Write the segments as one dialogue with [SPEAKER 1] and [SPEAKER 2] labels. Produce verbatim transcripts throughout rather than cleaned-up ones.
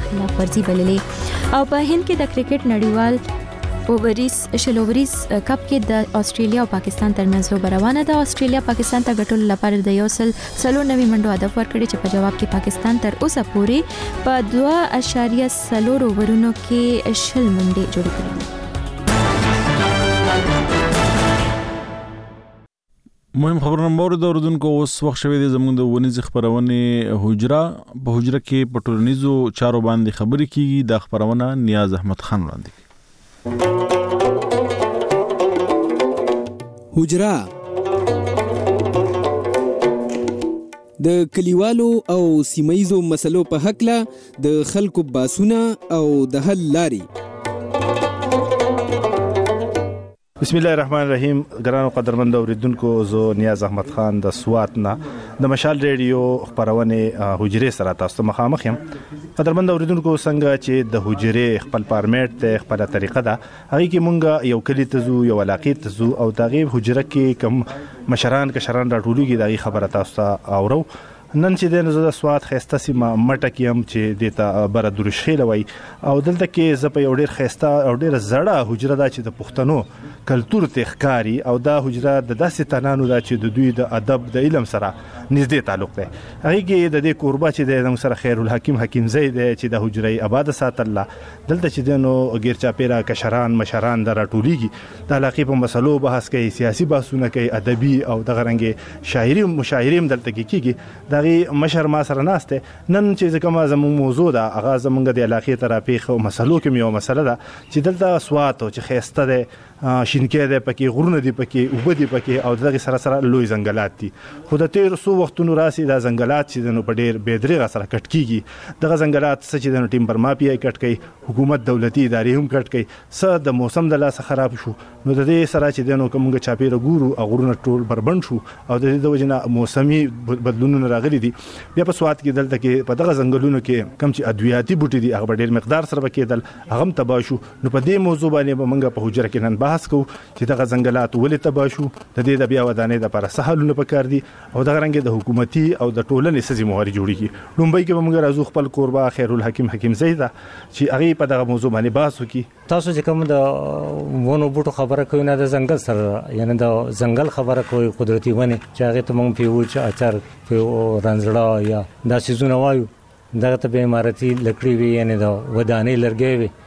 [SPEAKER 1] خلاف ورزي بللې. او په هند کې د کرکټ نړیوال اووریز شل اووریز کپ کې د استرالیا او پاکستان ترمنځ لوبه روانه ده. استرالیا پاکستان ته ګټلو لپاره د یو سل څلور نوي منډو هدف ورکړی چې په جواب کې پاکستان تر اوسه پورې په دوه اعشاریه څلور اوورونو کې شل منډې جوړې کړې.
[SPEAKER 2] مهم خبرونه مورد اوردونکو اوس وخت شوی دی زموږ د ونیز خبرونه حجره په حجره کې په ټولنیزو چارو باندې خبرې کیږي. د خبرونه نیاز احمد خان وړاندې.
[SPEAKER 3] حجره د کلیوالو او سیمایزو مسلو په حق له د خلکو باسونه او د حل لاري.
[SPEAKER 4] بسم الله الرحمن الرحیم. ګرانو قدرمند اوریدونکو، زه نیاز احمد خان د سوات نه د مشال ریډیو خبرونه حجره سره تاسو مخامخ یم. قدرمند اوریدونکو، څنګه چې د حجره خپل فارمیټ ته خپل طریقه ده، هغه کې مونږ یو کلی ته زو، یو علاقې ته زو او دغه حجره کې کم مشران کشران راټولېږي دغه خبره تاسو ته اورو. نن چې د نزد سواد خسته سیمه مټه کیم چې دیتا بر درشخیل وای او دلته کې ز په یو ډیر خسته او ډیر زړه حجره ده چې د پښتنو کلچر ته ښکاری او دا حجره د داسې تنانو ده چې د دوی د ادب د علم سره نږدې تعلق دی. هغه کې د دې قربا چې د سره خیر الحکیم حکیم زید چې د حجره آباد ساتل دلته چې د نو غیر چاپیرا کشران مشران در ټولیږي د علاقې په مسلو بحث کوي، سیاسي بحثونه کوي، ادبي او د غرنګي شاعري مشاعري دلته کې کیږي. دغه مشر ما سره ناشته نن چې کومه زموږ موضوع ده هغه زموږ د علاقې ترافیق او مسلو کې یو مسله ده چې دلته سوات او چې خسته ده شینکې ده پکې غرونه دي پکې وبدي پکې او دغه سره سره لوی ځنګلات دي. خو د تیر سو وختونو راسي د ځنګلات چې نو په ډیر بيدریغه سره کټ کیږي. دغه ځنګلات چې د ټیمبر مافیا کټ کوي، حکومت دولتي ادارې هم کټ کوي. س د موسم د لاس خراب شو نو د دې سره چې د نو کومګه چاپیره ګورو او غرونه ټول بربند شو او د دې د وجنه موسمي بدلونونه راغلي دي. بیا په سوات کې دلته کې په دغه ځنګلونو کې کم چې ادویاتي بوټي دي هغه ډیر مقدار سره کېدل هغه تباه شو. نو په دې موضوع باندې موږ په حجره کې نن بحث کوو چې دغه ځنګلات ولې تباه شو، د دې د بیا ودانې د لپاره سهالونه پکار دي او دغه رنګ د حکومتي او د ټولنې سزي مهاري جوړیږي. لومبای کې موږ راځو خپل قربا خیر الحکیم حکیم زید چې هغه په دغه موضوع باندې بحث وکړي.
[SPEAKER 5] تاسو چې کوم د ونو بوټو خبره کوي نه د ځنګل سره یعنی د ځنګل خبره کوي قدرتي ونه چې هغه ته موږ پیو چې اچار په رنځړه یا د سيزونه وایو دغه ته به امارتي لکړی وي یعنی د ودانې لرګي وي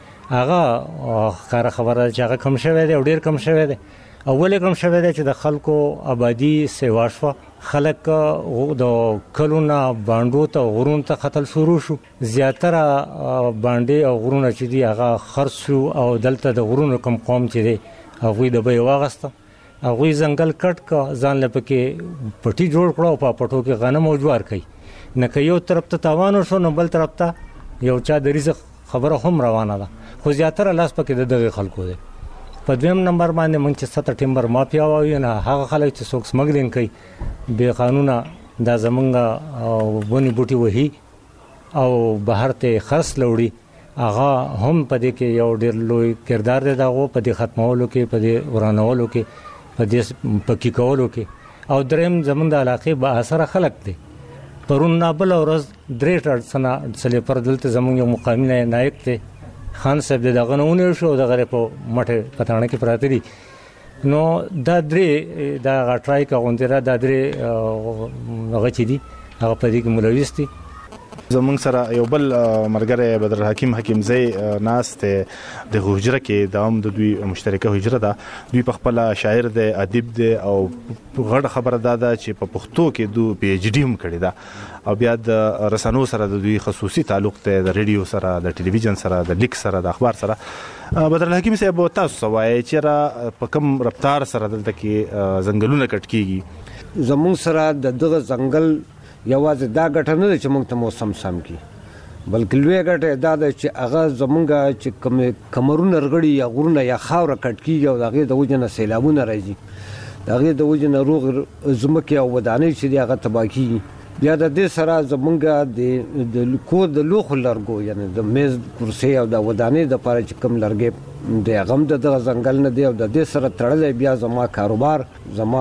[SPEAKER 5] هغه کار خبره چې هغه کم شوی دی او ډیر کم شوی دی. اول کم شوی دی چې د خلکو آبادی سیوا شو، خلک د کلونه باندو ته غرون ته خطل شروع شو. زیاتره باندې او غرونه چې دی هغه خرڅ شو او دلته د غرونو کم قوم چې دی هغه د به واغسته هغه ځنګل کټ کا ځان لپاره پټي جوړ کړو په پټو کې غنم او جوار کوي. نه که یو طرف ته تاوان شو نو بل طرف ته یو چا د رزق خبره هم روانه ده. خو زیاتره لاس پکې د دغه خلکو دی. په دویم نمبر باندې مونږ چې ستر ټیمبر مافیا وایو نه هغه خلک چې څوک سمګلینګ کوي بے قانونه دا زمونږ ونی بوټي وهي او بهر ته خرڅ لوړي هغه هم په دې کې یو ډېر لوی کردار دی دغه په دې ختمولو کې په دې ورانولو کې په دې پکې کولو کې. او دریم زمونږ د علاقې با اثر خلک دي. پرون نابل ورځ درې ټر سنا څلې پر دلته زمونږ یو مقامی نائب ته خان صاحب دغه نونه شو دغه په مټه پټانه کې پراته دي. نو دا درې دا غټرای کا غوندره دا درې هغه چې دي هغه په دې کې ملوث دي.
[SPEAKER 4] زمونږ سره یو بل مرګره بدر حکیم حکیم زی ناس ته د حجره کې د هم د دوی مشترکه حجره ده. دوی په خپل شاعر دی، ادیب دی او غړ خبره ده چې په پښتو کې دو پی ایچ ډی هم کړی ده او بیا د رسنو سره د دوی خصوصي تعلق ته د ریډیو سره د ټلویزیون سره د لیک سره د اخبار سره. بدر حکیم صاحب تاسو وایي چې را په کوم رفتار سره دلته کې ځنګلونه کټ کیږي؟
[SPEAKER 6] زموږ سره د دغه ځنګل یوازې دا ګټه نه ده چې موږ ته موسم سم کی بلکې لوی ګټه دا ده چې هغه زمونږ چې کوم کمرونه رغړي یا غرونه یا خاور کټ کیږي او هغه د وجنه سیلابونه راځي، هغه د وجنه روغ زمکه او ودانې چې هغه تباہ کیږي. بیا د دې سره زمونږ د کور د لوښو لرګو یعنی د میز کرسۍ او د ودانۍ دپاره چې کوم لرګی دی هغه هم د دغه ځنګل نه دی او د دې سره تړلی بیا زما کاروبار زما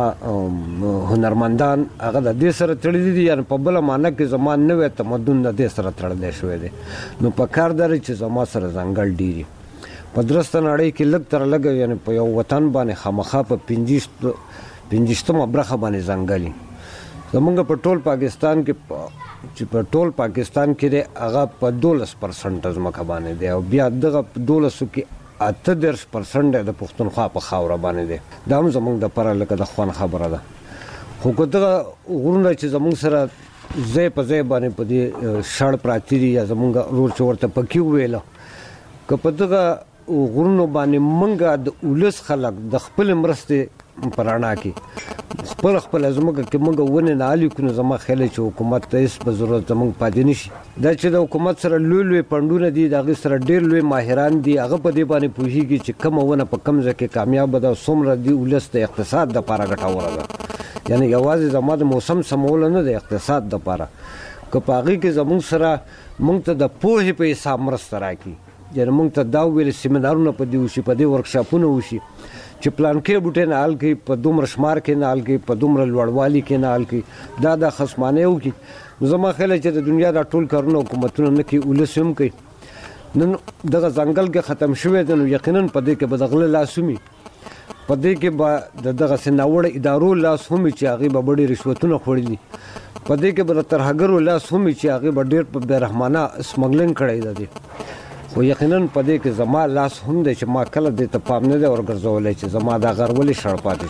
[SPEAKER 6] هنرمندان هغه د دې سره تړلي دي یعنی په بله معنی کې زما نوی تمدن د دې سره تړلی شوی دی نو په کار دا چې زما سره ځنګل ډېري په درسته نړۍ کې لږ تر لږه یعنی په یو وطن باندې خامخا په پنځویشتمه برخه باندې ځنګل زمونږ په ټول پاکستان کې چې په ټول پاکستان کې دی هغه په دولس پرسنټه ځمکه باندې دی او بیا دغه دولسو کې اته دېرش پرسنټ د پښتونخوا په خاوره باندې دی دا هم زموږ دپاره لکه د خوند خبره ده خو که دغه غرونه چې زموږ سره ځای په ځای باندې په دې شړ پراته دي یا زموږ ورور چې ورته پکي وویله که په دغه غرونو باندې موږ د ولس خلک د خپلې مرستې په رڼا کې خپل خپل ځمکه کې موږ ونې نه الي کړو زما خیال چې حکومت ته هېڅ په ضرورت زموږ پاتې نه شي دا چې د حکومت سره لوی لوی پنډونه دي د هغې سره ډېر لوی ماهران دي هغه په دې باندې پوهېږي چې کومه ونه په کوم ځای کې کامیابه ده څومره دي ولس د اقتصاد دپاره ګټوره ده یعنی یوازې زما د موسم سموله نه د اقتصاد دپاره که په هغې کې زموږ سره موږ ته د پوهې په حساب مرسته راکړي یعنی موږ ته دا وویل سیمینارونه په دې وشي په دې ورکشاپونه وشي چې پلانکې بوټی نه حل کړي په دومره شمار کې نه حل کړي په دومره لوړوالي کې نه حل کړي دا دا خصمانۍ وکړي نو زما خیال چې د دنیا دا ټول کارونه حکومتونه نه کوي ولس هم کوي نن دغه ځنګل کې ختم شوی دی نو یقینا په دې کې به د غله لاس ومي په دې کې به د دغسې ناوړه ادارو لاس هم وي چې هغې به بډې رشوتونه خوړي دي په دې کې به د ترهګرو لاس هم وي چې هغې به ډېر په بېرحمانه سمګلنګ کړی ده دی خو یقینا په دې کې زما لاس هم دی چې ما کله دې ته پام نه دی ورګرځولی چې زما دا غر ولې شړ پاتې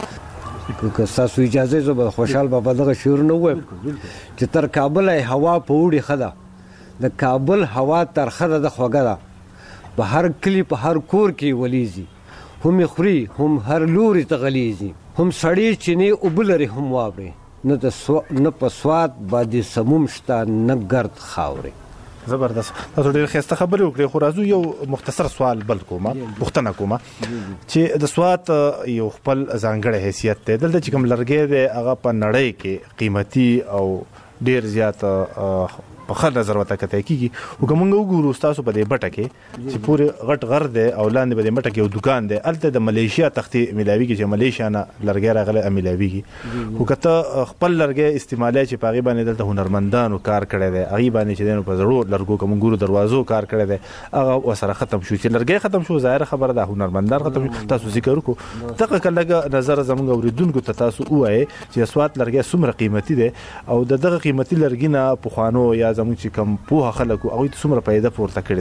[SPEAKER 6] شو که ستاسو اجازه زه به خوشحال بابا دغه شعرونه ووایم چې تر کابله هوا په اوړي ښه ده د کابل هوا ترخه ده د خوږه ده په هر کلي په هر کور کې ولیږي هم یې خوري هم هر لوري ته غلیږي هم سړې چینې اوبه لري هم واورې نه د سو نه په سوات باندې سموم شته نه ګرد خاورې
[SPEAKER 4] زبردست تاسو ډېر ښایسته خبرې وکړې خو راځو یو مختصر سوال بل کومه پوښتنه کومه چې د سوات یو خپل ځانګړی حیثیت دی دلته چې کوم لرګی دی هغه په نړۍ کې قیمتي او ډېر زیات په ښه نظر ورته کتای کېږي خو که موږ وګورو ستاسو په دې بټه کې چې پورې غټ غر دی او لاندې په دې بټه کې یو دوکان دی هلته د ملیشیا تختې میلاویږي چې ملیشیا نه لرګی راغلی میلاویږي خو که ته خپل لرګی استعمالی چې په هغې باندې دلته هنرمندانو کار کړی دی هغې باندې چې دی نو په زړو لرګو که موږ ګورو دروازو کار کړی دی هغه ورسره ختم شو چې لرګی ختم شو ظاهره خبره ده هنرمندان ختم شو تاسو ذکر وکړو دغه که لږه نظر زموږ اورېدونکو ته تاسو ووایئ چې سوات لرګی څومره قیمتي دی او د دغه قیمتي لرګي نه پخوانو یا زموږ چې کوم پوهه خلک وو هغوی ته څومره فایده پورته کړې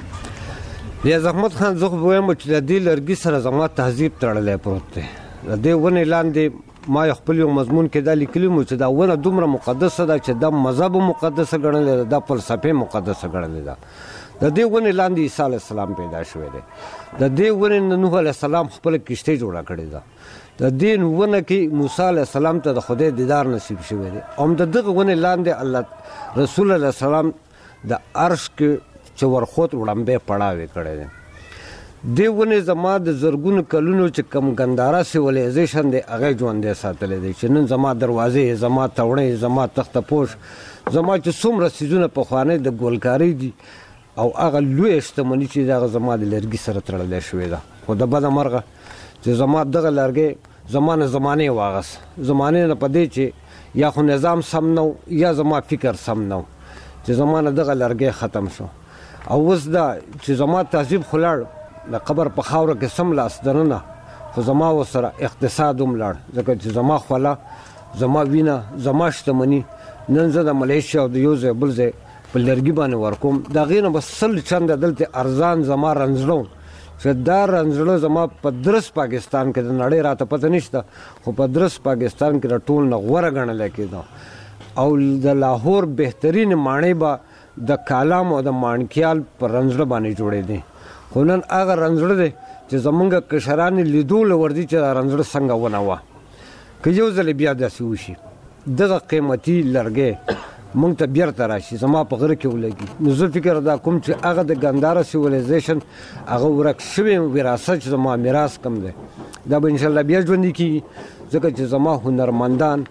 [SPEAKER 4] ده
[SPEAKER 6] یا زحمت خان زه خو به وایم چې د دې لرګي سره زما تهذیب تړلی پروت دی د دې ونې لاندې ما یو خپل یو مضمون کې دا لیکلي مو چې دا ونه دومره مقدسه ده چې دا مذهب مقدسه ګڼلې ده دا فلسفې مقدسه ګڼلې ده د دې ونې لاندې عیسی علیه السلام پیدا شوی دی د دې ونې نه نوح علیه السلام خپله کشتۍ جوړه کړې ده د دې ونه کې موسی علیه السلام ته د خدای دیدار نصیب شوی دی او د دغه ونې لاندې الله رسول علیه السلام د عرش کې چې ورخوت وړاندې پړاوې کړی دی دې ونې زما د زرګونو کلونو چې کوم ګنداره سیویلایزیشن دی هغه ژوندی ساتلی دی چې نن زما دروازې زما توړۍ زما تخته پوش زما چې څومره څیزونه پخوانی د ګلکارۍ دي او هغه لویه شتمني چې دی هغه زما د لرګي سره تړلی شوې ده خو د بده مرغه چې زما دغه لرګی زما نه زمانې واغست زمانې نه په دې چې یا خو نظام سم نه یا زما فکر سم نه چې زما نه دغه لرګی ختم شو او اوس دا چې زما تهذیب خو لاړ د قبر په خاوره کې سم لاس دننه خو زما ورسره اقتصاد هم لاړ ځکه چې زما خوله زما وینه زما شتمني نن زه د ملیشیا او د یو ځای بل ځای په لرګي باندې ورکوم د هغې نه به سل چنده دلته ارزان زما رنځړو چې دا رنځړه زما په درس پاکستان کې د نړۍ راته پته نشته خو په درس پاکستان کې د ټول نه غوره ګڼلی کېده او د لاهور بهترین ماڼۍ به د کالام او د مانکیال په رنځړه باندې جوړېدې خو نن هغه رنځړه دی چې زمونږ کشران یې لیدو له ورځي چې دا رنځړه څنګه ونه وه که یو ځلې بیا داسې وشي دغه قیمتي لرګی مونږ ته بیرته راشي زما په غره کې ولګي نو زه فکر دا کوم چې هغه د ګنداره سیویلایزیشن هغه ورک شوی وراثت چې زما میراث کم دی دا به انشاءالله بیا ژوندي کېږي ځکه چې زما هنرمندان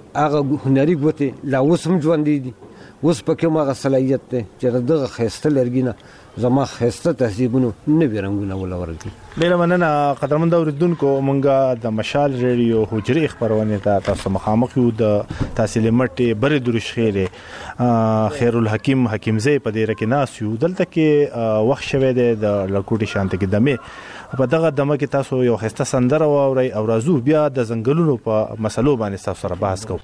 [SPEAKER 6] هغه هنري ګوتې لا اوس هم ژوندي دي. اوس پکې هم هغه صلاحیت دی چې دغه ښایسته لرګي نه زما ښایسته تهذیبونو نوي رنګونه وله ورکړي.
[SPEAKER 4] ډېره مننه قدرمن اورېدونکو. مونږ د مشال ریډیو حجرې خپرونې ته تاسو مخامخ یو د تحصیل مټې برې دروش خیرې خیر الحکیم حکیمزی په دې رکه ناس یو دلته کې وخت شوه د لکوټي شانت کې دمه په دغه دمه کې تاسو یو ښایسته سندره واورئ او راځو بیا د ځنګلونو په مسلو باندې تاسو سره بحث کوو.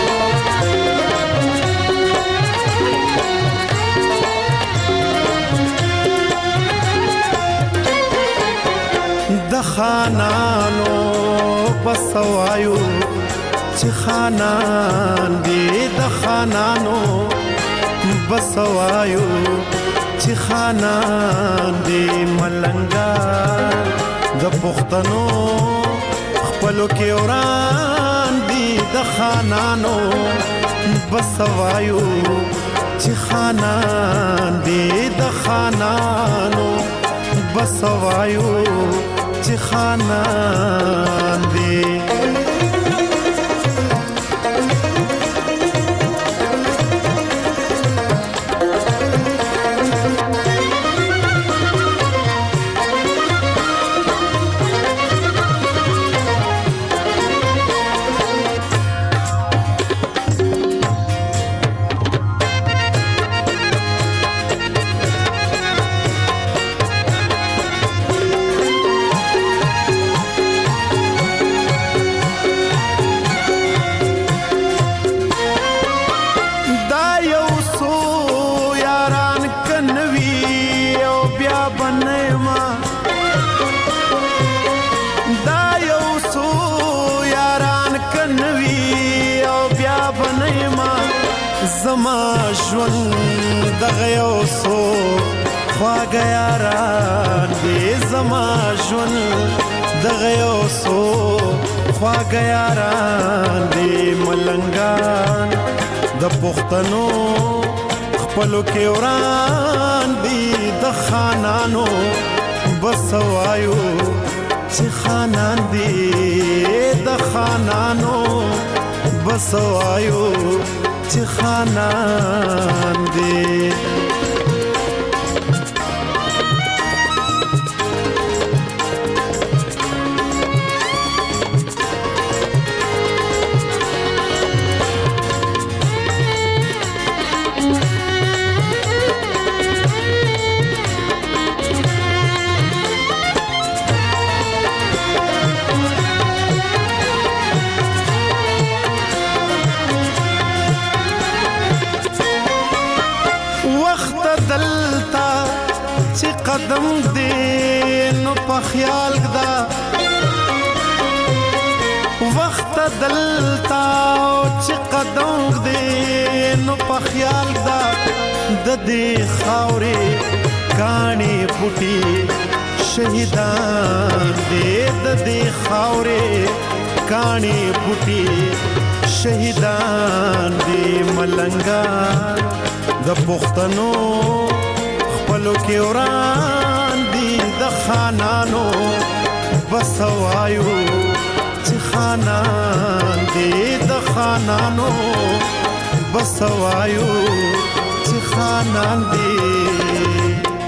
[SPEAKER 7] د خانانو بسوایو چې خانان دی د خانانو بسوایو چې خانان دی ملنګا د پښتنو خپلو کې وران دی د خانانو بسوایو چې خانان دی د خانانو بسوایو چې خانان دی. زما ژوند دغه یو څو خواږه یاران دي. زما ژوند دغه یو څو خواږه یاران دي ملنګان د پښتنو خپلو کې وران دي د خانانو بسوایو چې خانان دي د خانانو بسوایو چې خانان دی. قدم دې نو په خیال دا وخت دلتا چې قدم دې نو په خیال دا د دې خاورې کانی پټي شهیدان دې د دې خاورې کانی پټي شهیدان دې ملنګا د پښتنو خپلو کې وران دي د خانانو بسوایو چې خانان دي د خانانو بسوایو چې خانان دي.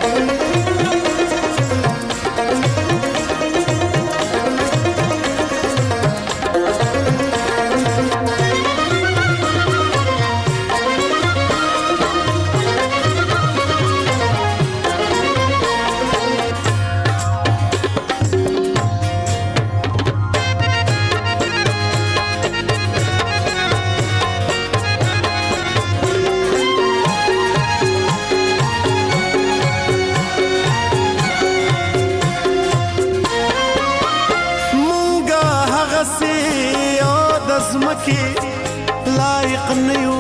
[SPEAKER 7] لایق نیو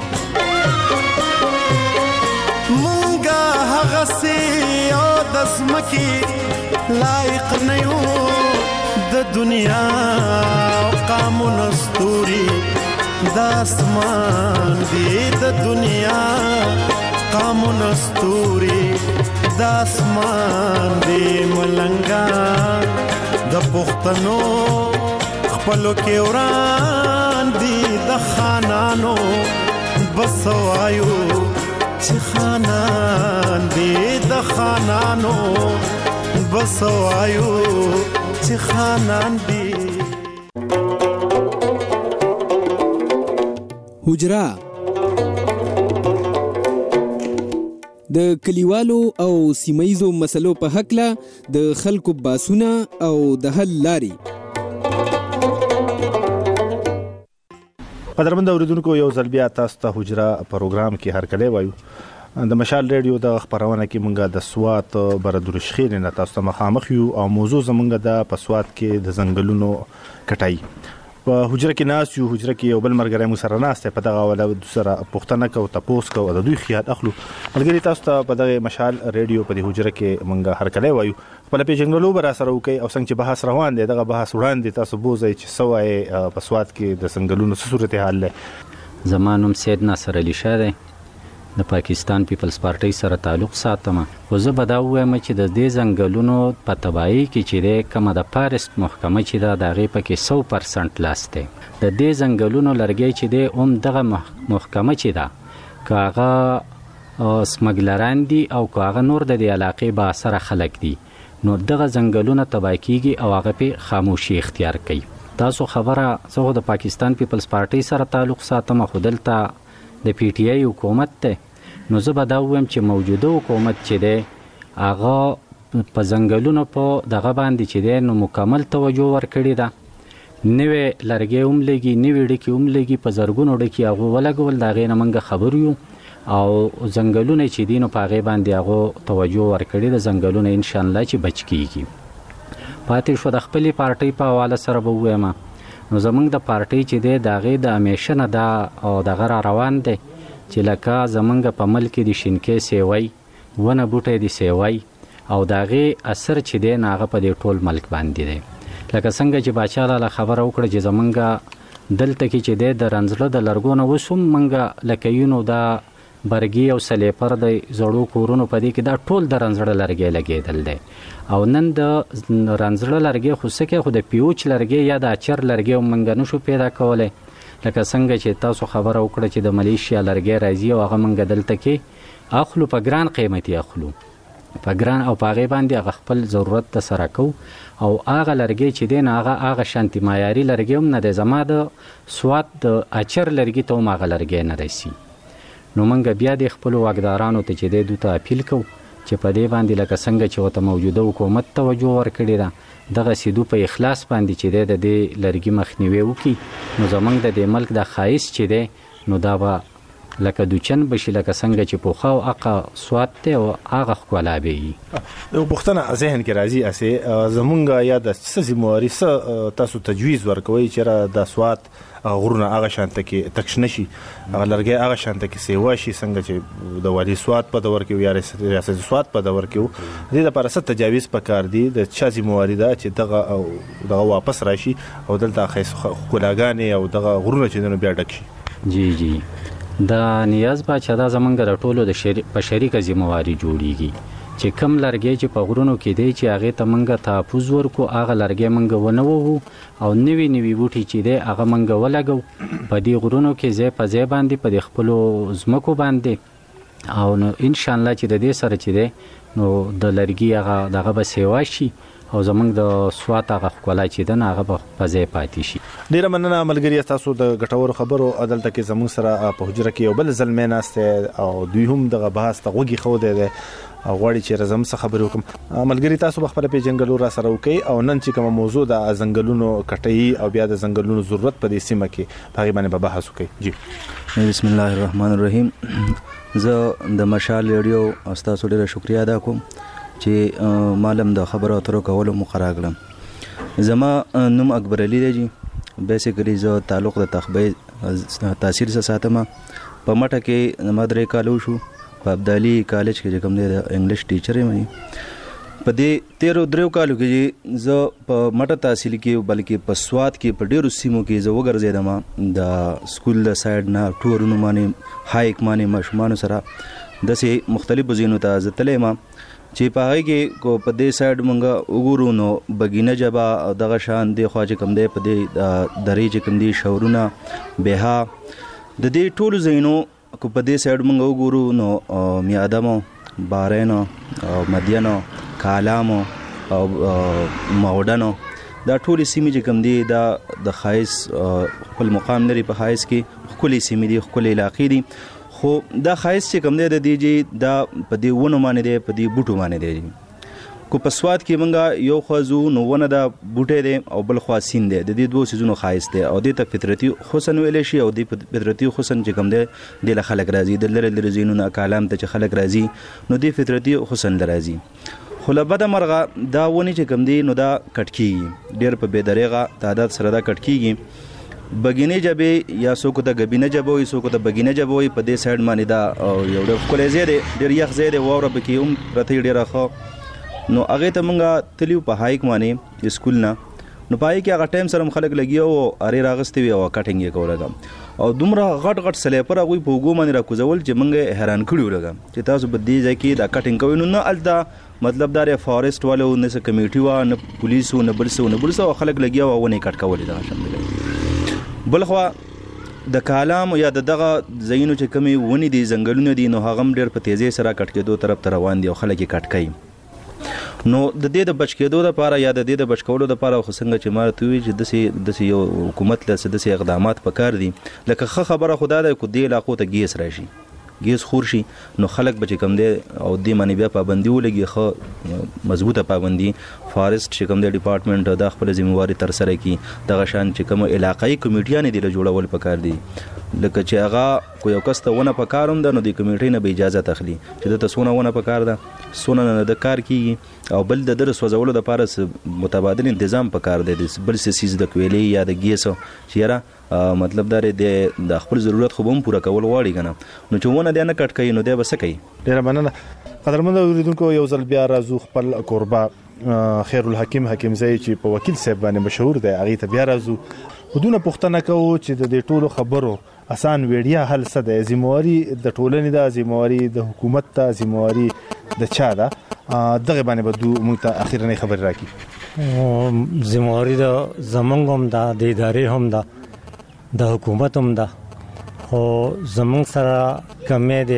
[SPEAKER 7] مونږه هغه سي او د زمکي لایق نیو د دنیا قامون استوري د اسمان دی د دنیا قامون استوري د اسمان دی ملنګا د پښتنو خپلو کې وران دي د خانانو بس وایو چې خانان دي د خانانو بس وایو چې خانان دي.
[SPEAKER 3] حجره د کلیوالو او سیمایزو مسلو په حقله د خلکو باسونه او د حل لاري.
[SPEAKER 4] قدرمن اوریدونکو یو ځل بیا تاسو ته حجره پروګرام کې هرکلی وایو. د مشال ریډیو د خبرونه کې مونږه د سوات بردرشخین نه تاسو ته مخامخ یو او موضوع زمونږه د پسوات کې د ځنګلونو کټای. په حجره کې ناس یو حجره کې یو بل مرګره مو سره ناس ته په دغه ولا سره پښتنه کو تاسو کو د دوی خیال اخلو. ملګری تاسو ته په دغه مشال ریډیو په حجره کې مونږه هرکلی وایو. خپل پیژنګلو بر سره وکي او څنګه چې بحث روان دی دغه بحث وړاندې تاسو بوزي چې سوای پسوات کې د ځنګلونو صورت حال له.
[SPEAKER 8] زمانوم سید ناصر علي شاه دی د پاکستان پیپلز پارټي سره تعلق ساتم. خو زه به دا وایم چې د دې ځنګلونو په تباہي کې چې د کومه د فارست محکمه چې دا د غي پکې سو پرسنټ لاس دی. د دې ځنګلونو لرګي چې د اوم دغه محکمه چې دا کاغه سمګلران دي او کاغه نور د دې علاقې با سره خلک دي نو دغه ځنګلونه تباہي کیږي او هغه په خاموشي اختیار کوي. تاسو خبره زه د پاکستان پیپلز پارټي سره تعلق ساتم. خو دلته د پی ټی آی حکومت ته نو زه به دا وایم چې موجوده حکومت چې دی هغه په ځنګلونو په دغه باندې چې دی نو مکمل توجه ورکړې ده. نوې لرګي هم لګي نوې ډکې هم لګي په زرګونو ډکې هغه ولګول د هغې نه موږ خبر یو او ځنګلونه چې دي نو په هغې باندې هغه توجه ورکړې ده. ځنګلونه انشاءالله چې بچ کیږي. پاتې شو د خپلې پارټۍ په حواله سره به ووایم نو زمونږ د پارټۍ چې دی د هغې د همیشه نه دا او دغه را روان دی چې لکه زمونږ په ملک کې د شینکۍ سیوی ونه بوټی د سیوی او د هغې اثر چې دی نه هغه په دې ټول ملک باندې دی. لکه څنګه چې باچا لاله خبره وکړه چې زمونږ دلته کې چې دی د رنځله د لرګو نه اوس هم موږ لکه یونو دا برګي او سلیپر د زړو کورونو په دې کې دا ټول د رنځړه لرګي لګېدل دی او نن د رنځړه لرګي خو سکه خو د پیوچ لرګي یا د اچر لرګي موږ نشو پیدا کولای. لکه څنګه چې تاسو خبره وکړه چې د ملیشیا لرګي راځي او هغه موږ دلته کې اخلو په ګران قیمتي اخلو په ګران او په هغې باندې هغه خپل ضرورت ته سره کو او هغه لرګي چې دی نه هغه هغه شانتي معیاري لرګي هم نه دی. زما د سوات د اچر لرګي ته هم هغه لرګي نه رسي. نو موږ بیا د خپلو واکدارانو ته چې دی دوی ته اپیل کوو چې په دې باندې لکه څنګه چې ورته موجوده حکومت توجه ورکړې ده دغسې دوی په اخلاص باندې چې دی د دې لرګي مخنیوی وکړي نو زموږ د دې ملک د ښایست چې دی نو دا به لکه دوچن بشي لکه څنګه چې پوخه او هغه سوات دی او هغه ښکلا به وي.
[SPEAKER 4] یو پوښتنه ذهن کې راځي اسې زمونږ یا د څه ذمهواري څه تاسو تجویز ورکوئ چې د سوات غرونه هغه شانته کې تکش نشي هغه لرګي هغه شانته کې سیوا شي څنګه چې د والي سوات په دور کې یا ریاست سوات په دور کې دې لپاره څه تجاویز پکار دي د چا ذمهواري ده چې دغه دغه واپس راشي او دلته ښکلاګانې او دغه غرونه چې بیا ډک شي.
[SPEAKER 8] جی جی دا نیاز باچا دا زمونږ د ټولو د په شریکه ذمهواري جوړیږي چې کم لرګي چې په غرونو کې دی چې هغې ته موږ تحفظ ورکو هغه لرګي موږ ونه وهو او نوي نوي بوټي چې دی هغه موږ ولګو په دې غرونو کې ځای په ځای باندې په دې خپلو ځمکو باندې او نو انشاءالله چې د دې سره چې دی نو د لرګي هغه دغه به سیوا شي او زمونږ د سوات هغه ښکلا چې ده نه هغه به په ځای پاتې شي.
[SPEAKER 4] ډېره مننه ملګري تاسو د ګټورو خبرو دلته کې زموږ سره په حجره کې یو بل زلمی ناست دی او دوی هم دغه بحث ته غوږ ایښودی دی او غواړي چې زم څه خبرې وکړم. ملګري تاسو به خپله پیژنګلو را سره وکړئ او نن چې کومه موضوع د ځنګلونو کټۍ او بیا د ځنګلونو ضرورت په دې سیمه کې په هغې باندې به بحث وکړئ. جی
[SPEAKER 9] بسم الله الرحمن الرحیم. زه د مشال ریډیو ستاسو ډېره شکریه ادا کوم چې معلم د خبرو اترو کولو مقرر کړم. زما نوم اکبر علي دی. بیسیکلی زه تعلق د تخبې تحصیل سره ساتم. په مټه کې زما درې کالو شو په ابدالي کالج کې چې کوم دی د انګلیش ټیچر یم. په دې تیرو دریو کالو کې زه په مټه تحصیل کې بلکې په سوات کې په ډېرو سیمو کې زه وګرځېدم د سکول د سایډ نه ټورونو باندې هایک باندې ماشومانو سره د سه مختلفو زینو ته زتلې ما چې په هغه کې کو په دې سایډ مونږه وګورو نو بګینه جبا او دغه شان دی خواجه کم دی په دې درې چې کم دی شورونه بها د دې ټولو زینو کو په دې سایډ مونږ وګورو نو میادمو بارینو او مدینو کالامو او ماوډانو دا ټول سیمې چې کم دي دا د خایس خپل مقام لري په خایس کې خپل سیمې دي خپل علاقې دي خو دا خایس چې کم دی د دې جی دا په دې ونه باندې دی په دې بوټو باندې دی کو په سواد کې منګه یو خوازو نو ونه دا بوټي دی او بل خواسین دی د دې دوه سيزونو خایس دی او د ته فطرتي حسن ویل شي او د فطرتي حسن چې کم دی د خلک راځي د لری لری زینو نه کالام ته چې خلک راځي نو د فطرتي حسن راځي خو له بده مرغه دا ونی چې کم دی نو دا کټ کیږي ډېر په بې دریغه تعداد سره دا کټ کیږي بګینه جبې یا څوک ته غبینه جبوي څوک ته بګینه جبوي په دې سایډ باندې دا یو ډېر کولې زیاده ډېر یخ زیاده ووره بکې هم پرته ډېر ښه نو هغه ته مونږه تلیو په هایک باندې سکول نه نو پای کې هغه ټایم سره خلک لګیو او اری راغستې وي او کټینګ یې کوله او دومره غټ غټ سلیپر هغه په وګو باندې راکوزول چې مونږه حیران کړیو لګم چې تاسو په دې ځای کې دا کټینګ کوي نو نه الدا مطلب دا فارست والو نه څه کمیټي وا نه پولیسو نه بل څه نه بل څه خلک لګیو او نه کټ کولې دا شامل بلخوا د کالام یا د دغه زینو چې کمی ونی دي زنګلونه دي نو هغه ډېر په تیزی سره کټ کېدو طرف ته روان دي او خلک یې کټ کوي نو د دې د بچ کېدو لپاره یا د دې د بچ کولو لپاره خو څنګه چې مارته وي چې د دسي یو حکومت له دسي اقدامات پکار دي لکه خه خبره خدا ده کو دی علاقو ته ګیس راشي ګیس خور شي نو خلک بچ کم دي او د منی بیا پابندي ولګي خو مضبوطه پابندي فارست چې کوم د ډپارټمنټ د خپل ذمہواری تر سره کی دغه شان چې کوم علاقائی کمیټیان دي له جوړول پکار دي لکه چې هغه کو یو کس ته ونه پکاروم د نو د کمیټې نه به اجازه تخلي چې د تاسو ونه پکار ده سونه نه د کار کیږي او بل د درس وزولو د پاره متبادل تنظیم پکار دی بل څه سیز د کویلې یا د ګیسو چې را مطلب دا د خپل ضرورت خو هم پوره کول غواړي کنه نو چې ونه د نه کټ کوي نو دی بس کوي
[SPEAKER 4] ډیر مننه قدرمن اوریدونکو یو ځل بیا راځو خپل قربا خیر الحکیم حکیم زئی چې په وکیل صاحب باندې مشهور دی هغه ته بیا راځو ودونه پښتنه کوو چې د دې ټولو خبرو آسان ویډیا حل څه د ذمہواری د ټولنې د ذمہواری د حکومت ته ذمہواری د چا ده دغه باندې به دوه موږ ته اخیرنۍ خبر راکړي
[SPEAKER 5] ذمہواری د زمونږ هم ده د ادارې هم ده د حکومت هم ده خو زمونږ سره کمې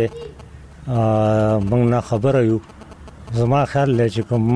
[SPEAKER 5] ده موږ نه خبره یو زما خیال دی چې کوم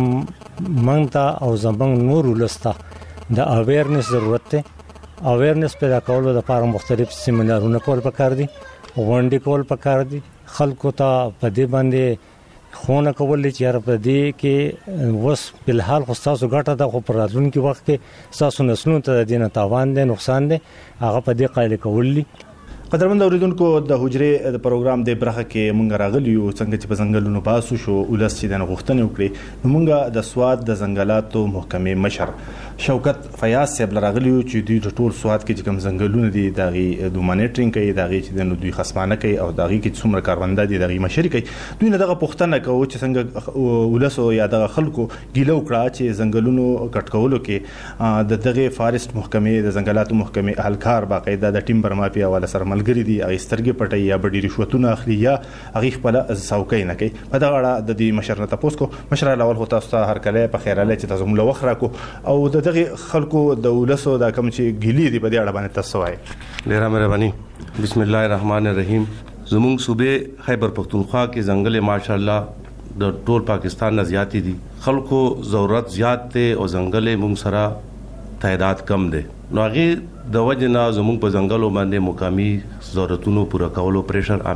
[SPEAKER 5] موږ ته او زمونږ نور ولسته د اویرنس ضرورت ده اویرنس پیدا کولو لپاره مختلف سیمینارونه کول پکار دي غونډې کول پکار دي خلکو ته په دې باندې خونه کول چې یار په دې کې وس په الحال خو تاسو ګټه ده خو پر راتلونکي وخت کې تاسو نسلونو ته د دې تاوان دي نقصان دي هغه په دې قایل کول دي
[SPEAKER 4] قدرمن اوریدونکو د حجرې د پروګرام د برخه کې مونږ راغلی یو څنګه چې په ځنګلونو باسو شو ولس چې د غوښتنې وکړي نو مونږ د سواد د ځنګلاتو محکمې مشر شوکت فیاض صاحب راغلی یو چې د ټول سواد کې کوم ځنګلونه دي دغه د مانیټرینګ کوي دغه چې د دوی خصمانه کوي او دغه کې څومره کاربنده دي دغه مشر کوي دوی نه دغه پښتنه کوي چې څنګه ولس یا دغه خلکو ګیلو کړه چې ځنګلونو کټ کولو کې د دغه فارست محکمې د ځنګلاتو محکمې اهلکار باقاعده د ټیم برماپی حواله سره ملګری دي هغه سترګې پټي یا بډې رشوتونه اخلي یا هغه خپل څوکۍ نه کوي په دغه اړه د دې مشر نه تاسو کو مشر الاول هو تاسو ته هر کله په خیر اله چې تاسو موږ وخت راکو او دغه خلکو د ولسو د کم چې ګیلی دي په دې اړه باندې تاسو وایي
[SPEAKER 10] ډیره مهرباني بسم الله الرحمن الرحیم زموږ صوبې خیبر پختونخوا کې ځنګل ماشاءالله د ټول پاکستان نه زیات دي خلکو ضرورت زیات ته او ځنګل موږ سره تعداد کم دي نو هغه د وجنه زموږ په ځنګلو باندې مقامی ضرورتونو پوره کولو پریشر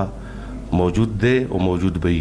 [SPEAKER 10] همیشه موجود دی او موجود وي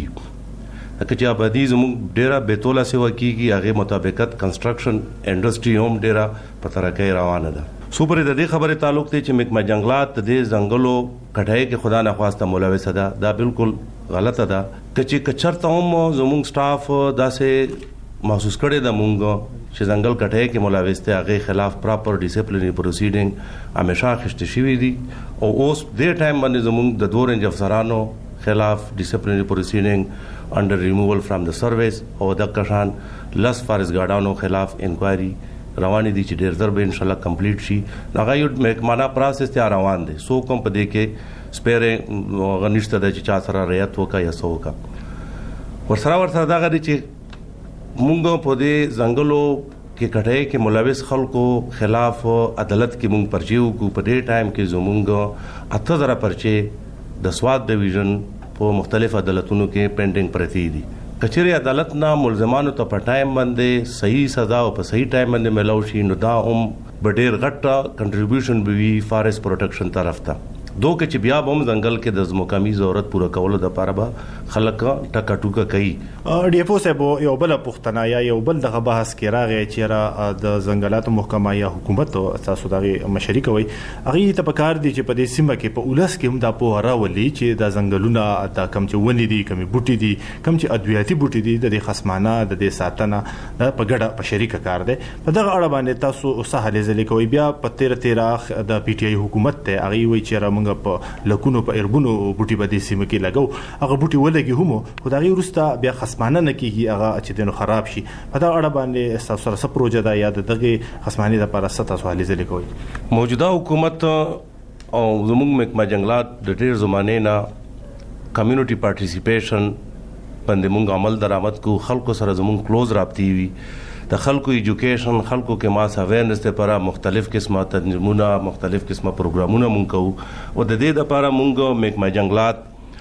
[SPEAKER 10] لکه چې آبادی زموږ ډیره بیتوله سیوا کیږي هغه مطابقت کنسټرکشن انډستری هم ډیره په ترقۍ روانه ده سوپر د دې خبره تعلق دی چې مکمه جنگلات د ځنګلو کټای کې خدا نه خواسته ملوثه ده دا بالکل غلطه ده چې کچرته هم زموږ سټاف داسې محسوس کړي د مونږ چې ځنګل کټای کې ملوث دي هغه خلاف پراپر ډیسپلینری پروسیډینګ همیشه خشته شوی دي او اوس د ټایم باندې زموږ د دوه رنج افسرانو خلاف ډیسپلینری پروسیډینګ انډر ریموول فرام د سروس او د کشان لس فارس ګاډانو خلاف انکوایري روان دي چې ډیر زر به ان شاء الله کمپلیټ شي. هغه یو مهمانه پروسس ته روان دي. سو کوم په دې کې سپیره غنښت د چا سره ریات وکا یا سو وکا ورسره ورسره دا غدي چې مونږ په دې ځنګلو کې کټای کې ملوث خلکو خلاف عدالت کې مونږ پرچیو کو. په دې ټایم کې زمونږ اته زره پرچی د سواد ډیویژن په مختلف عدالتونو کې پینډینګ پرتی دي. کچېری عدالت نه ملزمانو ته په ټایم باندې صحیح سزا او په صحیح ټایم باندې ملو شي نو دا هم ډېر غټه کنټریبیوشن به وي فارست پروټیکشن طرف ته. دوه کې چې بیا به هم ځنګل کې د ځمکامي ضرورت پوره کولو د لپاره به خلک ټکا ټوکا کوي.
[SPEAKER 4] ډي اف او صاحب یو بل پوښتنه یا یو بل دغه بحث کې راغی چې را د ځنګلاتو محکمه یا حکومت تاسو دغه مشري کوي هغه ته پکار دي چې په دې سیمه کې په اولس کې هم دا په راولي چې د ځنګلونه د کم چې ونې دي کمی بوټي دي کم چې ادویاتي بوټي دي د خصمانه د دې ساتنه د پګړه په شریکه کار دی. په دغه اړه باندې تاسو سهاله ځلې کوي بیا په تیر تیراخ د پی ټ آی حکومت ته هغه وی چې را په لکونو په اربونو بوټي باندې سیمه کې لګاو هغه بوټي ولګي هم خو دا غي ورسته بیا خصمانه نه کیږي هغه چې دنو خراب شي. په دا اړه باندې تاسو سره څه پروژه دا یاد دغه خصمانه لپاره ست تاسو حالې ځلې کوي.
[SPEAKER 10] موجوده حکومت او زموږ محکمه جنگلات د ډېر زمانه نه کمیونټي پارټیسیپیشن باندې موږ عمل درآمد کو. خلکو سره زموږ کلوز رابطې وي. د خلکو ایجوکیشن خلکو کې ماس اویرنس لپاره مختلف قسمه تنظیمونه مختلف قسمه پروګرامونه مونږ کوو او د دې لپاره مونږ محکمه جنگلات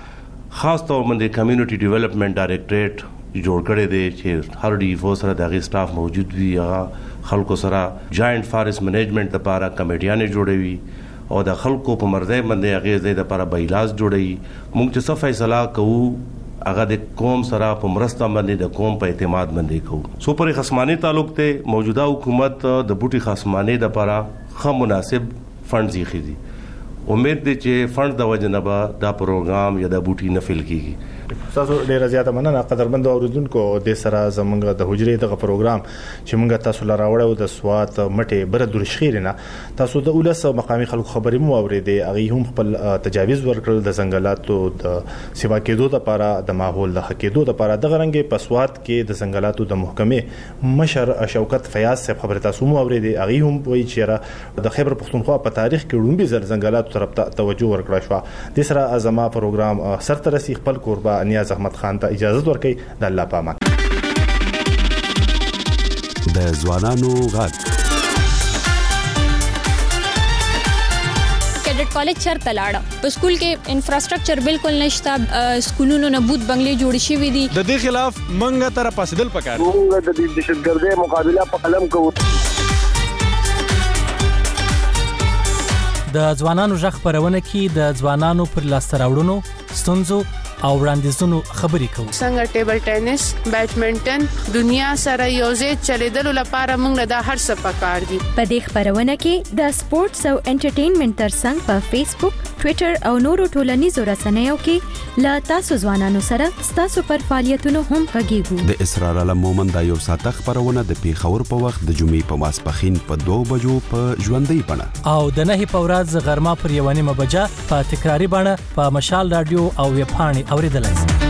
[SPEAKER 10] خاص طور باندې کمیونټي ډیولپمنٹ ډایریکټریټ جوړ کړی دی چې هر ډي اف او سره دغه سټاف موجود وي. هغه خلکو سره جاینټ فارست منیجمنت لپاره کمیټیانې جوړوي او د خلکو په مرزه باندې هغه زید لپاره بایلاز جوړوي. مونږ چې څه فیصله کوو هغه د قوم سره په مرسته باندې د قوم په اعتماد باندې کوو. سو پرې خصمانه تعلق ته موجوده حکومت د بوټي خصمانه د لپاره خه مناسب فند زیخي دي. امید دي چې فند د وجنبه دا پروګرام یا د بوټي نفل کیږي.
[SPEAKER 4] تاسو ډیره زیاته مننه قدرمند اوریدونکو د سره زمونږ د حجرې دغه پروګرام چې مونږ تاسو لاره وړو د سوات مټه بر درشخیر نه تاسو د اولس مقامي خلکو خبرې مو اوریدې هغه هم خپل تجاویز ورکړل د ځنګلاتو د سیوا کېدو لپاره د ماحول د حقېدو لپاره د غرنګ په سوات کې د ځنګلاتو د محکمې مشر شوکت فیاض صاحب خبره تاسو مو اوریدې هغه هم وایي چې د خیبر پختونخوا په تاریخ کې لومبي زر ځنګلاتو طرف ته توجه ورکړه شو. د سره ازما پروګرام سر ترسي خپل قربا نیاز احمد خان ته اجازه ورکړي. د الله پامان
[SPEAKER 11] د ځوانانو غږ
[SPEAKER 12] کیډټ کالج چرته لاړه په سکول کې انفراستراکچر بالکل نشته. سکولونو نه بوت بنگلې جوړ شوي دي.
[SPEAKER 13] د دې خلاف منګه تر پاسدل پکار
[SPEAKER 14] موږ د دهشتګردۍ مقابله په قلم کوو.
[SPEAKER 15] د ځوانانو ژغ خبرونه کې د ځوانانو پر لاس راوړنو ستونزو او وړاندیزونو خبرې کوو.
[SPEAKER 16] څنګه ټیبل ټینس بیډمنټن دنیا سره یوځای چلیدلو لپاره موږ د هر څه پکار دي.
[SPEAKER 1] په دې خبرونه کې د سپورتس او انټرټینمنټ ترڅنګ په فیسبوک ټوئیټر او نورو ټولنیزو رسنیو کې لا تاسو ځوانانو سره تاسو پر فعالیتونو هم غږیږو.
[SPEAKER 11] د اسرار علم مومند یو ساته خبرونه د پیښور په وخت د جمعې په ماسپخین په دوه بجو په ژوندۍ بڼه
[SPEAKER 15] او د نه په ورځ غرمه پر یو نیمه بجه په تکراری بڼه په مشال رادیو او ویب پاڼې اوریدلای شئ.